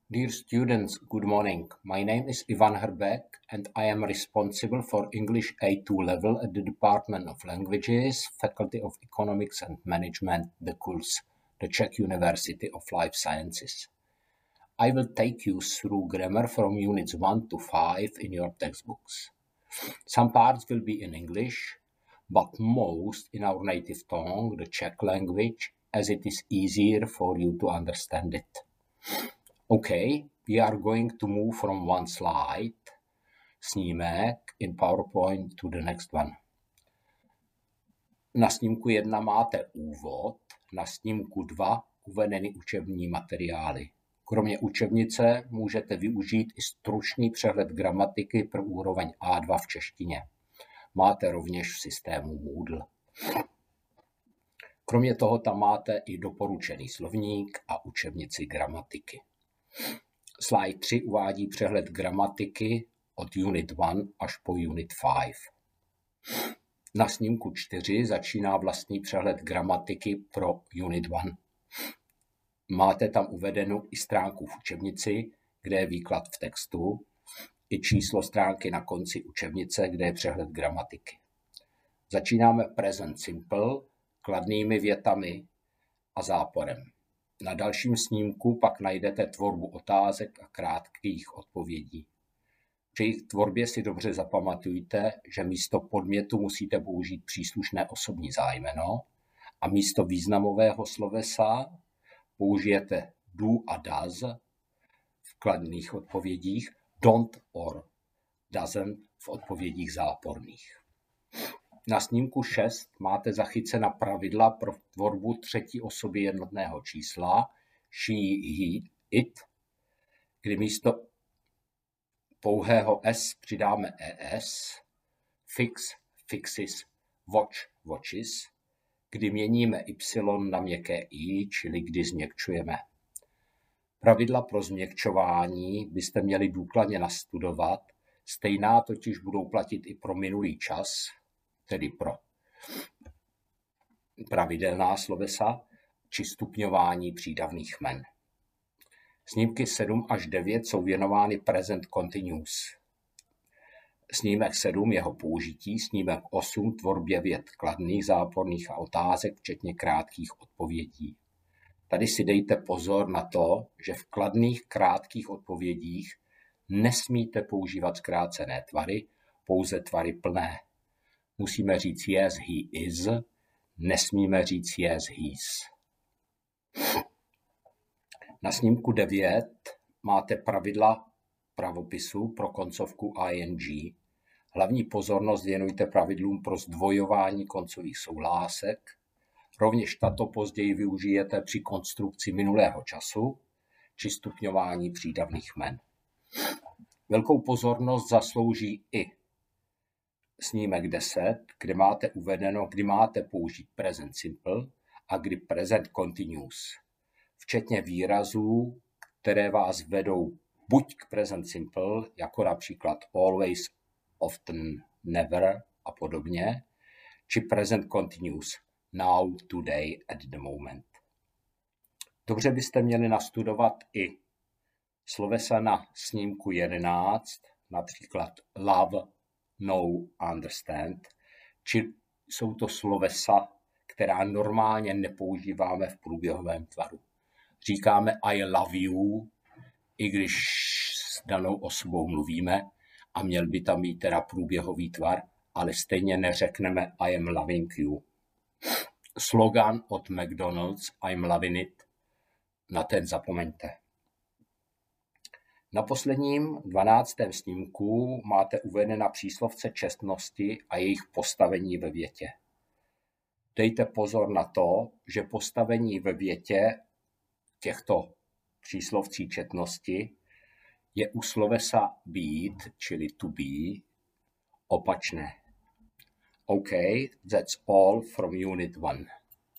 Dear students, good morning. My name is Ivan Hrbek and I am responsible for English A2 level at the Department of Languages, Faculty of Economics and Management, the KULS, the Czech University of Life Sciences. I will take you through grammar from units 1 to 5 in your textbooks. Some parts will be in English, but most in our native tongue, the Czech language, as it is easier for you to understand it. Okay, we are going to move from one slide, snímek in PowerPoint, to the next one. Na snímku 1 máte úvod, na snímku 2 uvedeny učební materiály. Kromě učebnice můžete využít i stručný přehled gramatiky pro úroveň A2 v češtině. Máte rovněž v systému Moodle. Kromě toho tam máte i doporučený slovník a učebnici gramatiky. Slide 3 uvádí přehled gramatiky od Unit 1 až po Unit 5. Na snímku 4 začíná vlastní přehled gramatiky pro Unit 1. Máte tam uvedenou i stránku v učebnici, kde je výklad v textu, i číslo stránky na konci učebnice, kde je přehled gramatiky. Začínáme present simple, kladnými větami a záporem. Na dalším snímku pak najdete tvorbu otázek a krátkých odpovědí. Při jejich tvorbě si dobře zapamatujte, že místo podmětu musíte použít příslušné osobní zájmeno a místo významového slovesa použijete do a does v kladných odpovědích, don't or doesn't v odpovědích záporných. Na snímku 6 máte zachycena pravidla pro tvorbu třetí osoby jednotného čísla she, he, it, kdy místo pouhého s přidáme es, fix, fixes, watch, watches, kdy měníme y na měkké i, čili kdy změkčujeme. Pravidla pro změkčování byste měli důkladně nastudovat, stejná totiž budou platit i pro minulý čas, tedy pro pravidelná slovesa či stupňování přídavných jmen. Snímky 7 až 9 jsou věnovány present continuous. Snímek 7 jeho použití, snímek 8 tvorbě vět kladných, záporných a otázek, včetně krátkých odpovědí. Tady si dejte pozor na to, že v kladných krátkých odpovědích nesmíte používat zkrácené tvary, pouze tvary plné. Musíme říct yes, he is, nesmíme říct yes, he's. Na snímku 9 máte pravidla pravopisu pro koncovku ing. Hlavní pozornost věnujte pravidlům pro zdvojování koncových souhlásek. Rovněž tato později využijete při konstrukci minulého času či stupňování přídavných jmen. Velkou pozornost zaslouží i snímek 10, kde máte uvedeno, kdy máte použít present simple a kdy present continuous, včetně výrazů, které vás vedou buď k present simple, jako například always, often, never a podobně, či present continuous, now, today, at the moment. Dobře byste měli nastudovat i slovesa na snímku 11, například love, know, understand, či jsou to slovesa, která normálně nepoužíváme v průběhovém tvaru. Říkáme I love you, i když s danou osobou mluvíme a měl by tam být teda průběhový tvar, ale stejně neřekneme I am loving you. Slogan od McDonald's I'm loving it, na ten zapomeňte. Na posledním 12. snímku máte uvedena příslovce čestnosti a jejich postavení ve větě. Dejte pozor na to, že postavení ve větě těchto příslovcí čestnosti je u slovesa být, čili to be, opačné. OK, that's all from Unit 1.